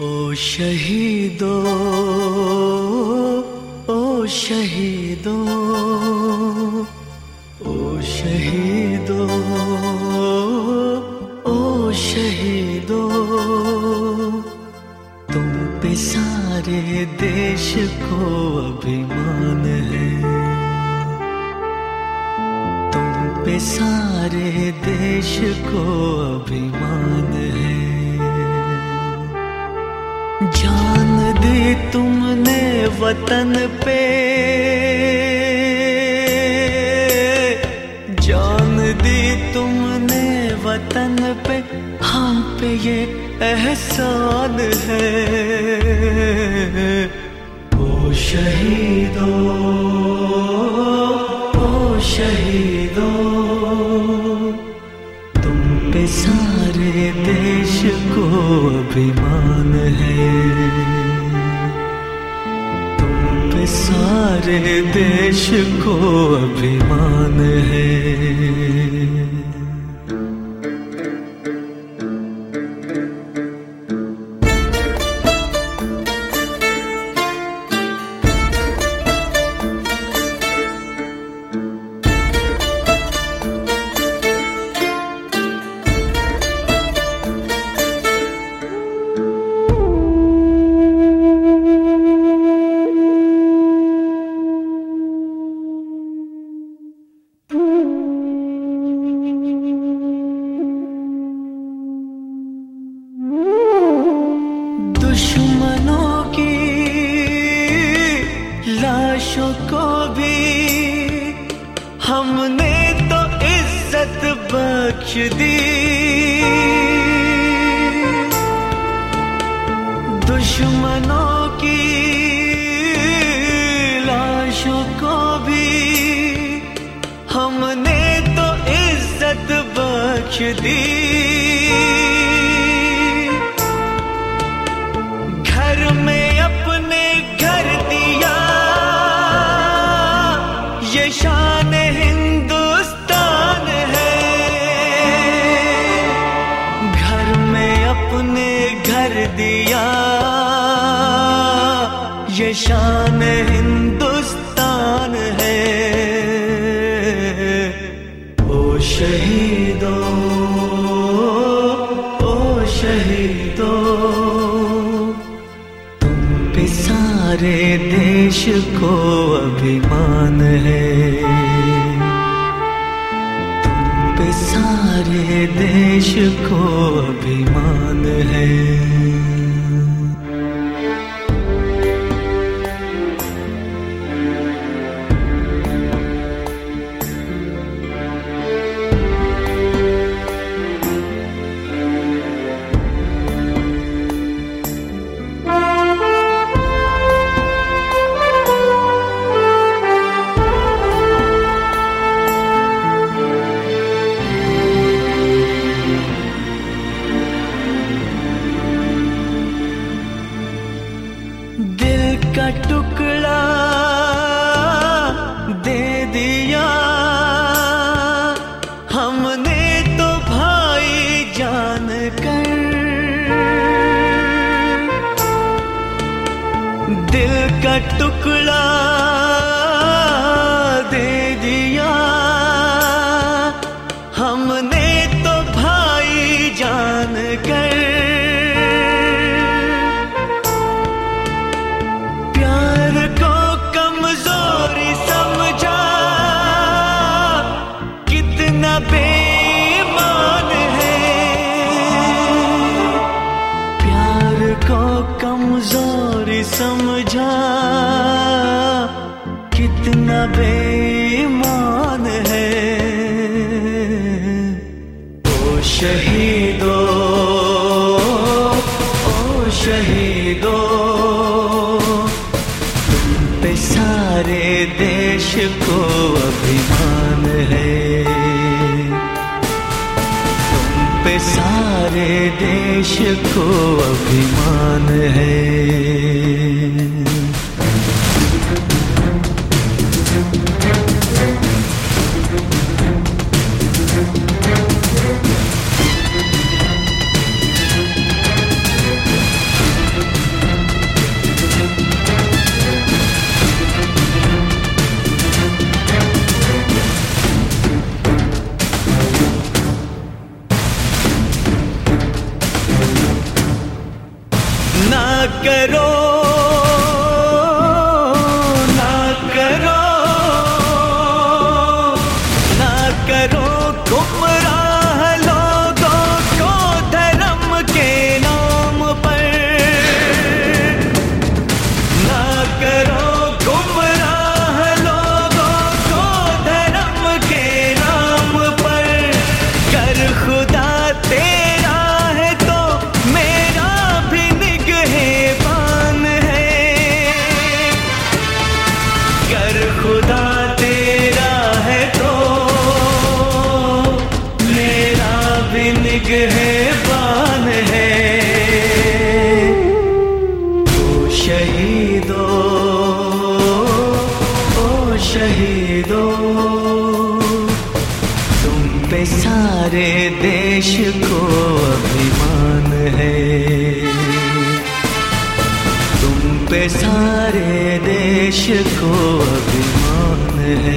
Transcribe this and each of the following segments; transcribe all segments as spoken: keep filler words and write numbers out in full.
ओ शहीदो, ओ शहीदो, ओ शहीदो, ओ शहीदो, तुम पे सारे देश को अभिमान है, तुम पे सारे देश को अभिमान है। जान दी तुमने वतन पे, जान दी तुमने वतन पे, हम पे ये एहसान है। ओ शहीदो, ओ शहीदो, तुम पे सारे देश को अभिमान है, तुम पे सारे देश को अभिमान है। दुश्मनों की लाशों को भी हमने तो इज्जत बख्श दी, दुश्मनों की लाशों को भी हमने तो इज्जत बख्श दी। घर में अपने घर दिया, ये शान हिंदुस्तान है। घर में अपने घर दिया, ये शान हिंदुस्तान है। ओ शहीदो, ओ शहीदो, सारे देश को अभिमान है, तुम पे सारे देश को अभिमान है। दिल का टुकड़ा दे दिया हमने तो भाई जान कर, दिल का टुकड़ा दे दिया हमने तो भाई जान कर। बेईमान है प्यार को कमजोरी समझा, कितना बेईमान है। ओ शहीदो, ओ शहीदो, तुम पे सारे देश को अभिमान है, पे सारे देश को अभिमान है। करो ना करो ना करो गुमराह लोगों को धर्म के नाम पर, ना करो गुमराह लोगों को धर्म के नाम पर। कर खुदा तेरा है तो मेरा भी निगहबान है, कर खुदा तेरा है तो मेरा भी निगहबान है। ओ शहीदो ओ शहीदो तुम पे सारे देश को अभिमान है, तुम पे सारे देश को अभिमान है।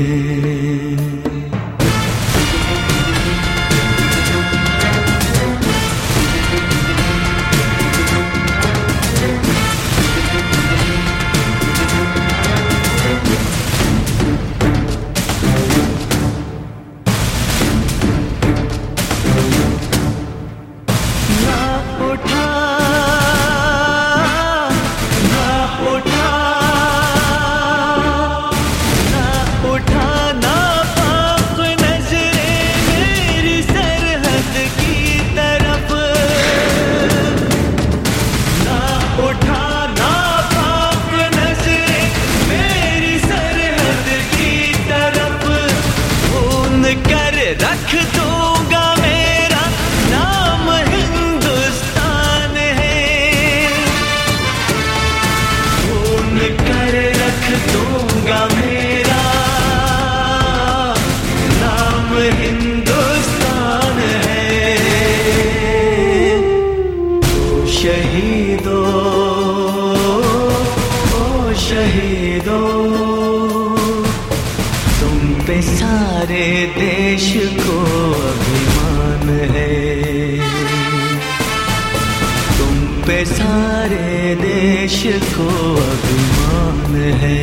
रख दूंगा मेरा नाम हिंदुस्तान है, खून कर रख दूंगा मेरा नाम हिंदुस्तान है। ओ शहीदो ओ शहीदो तुम पे सारे देश को अभिमान है, तुम पे सारे देश को अभिमान है।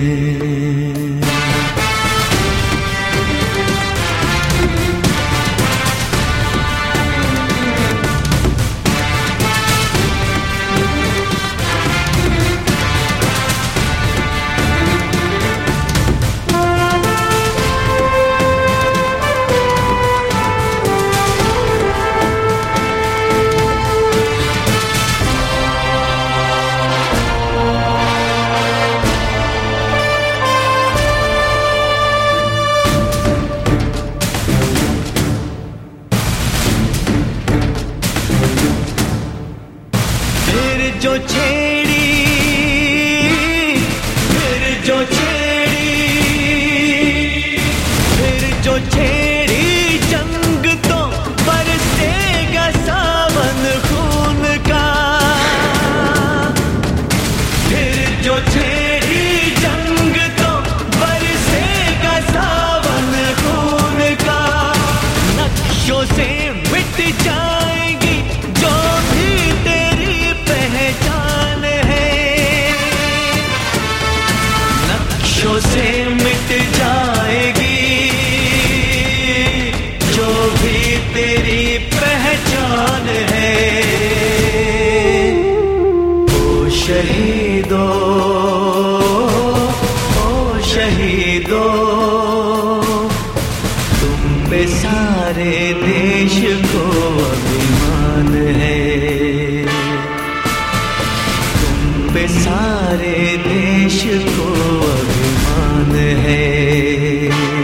जो छेड़ी फिर जो छेड़ी फिर जो छेड़ी जंग तो बरसेगा सावन खून का, फिर जो छेड़ी जंग तो बरसेगा सावन खून का। नक्शों से मिट जाएगी जो भी तेरी पहचान है, नक्शों से मिट जाएगी जो भी तेरी पहचान है। ओ शहीदो ओ शहीदो तुम पे सारे देश को अभिमान है, तुम पे सारे देश को अभिमान है।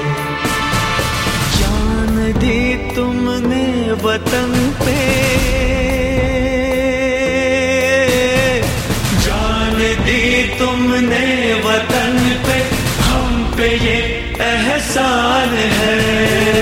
जान दी तुमने वतन पे, जान दी तुमने वतन पे, हम पे ये एहसान है।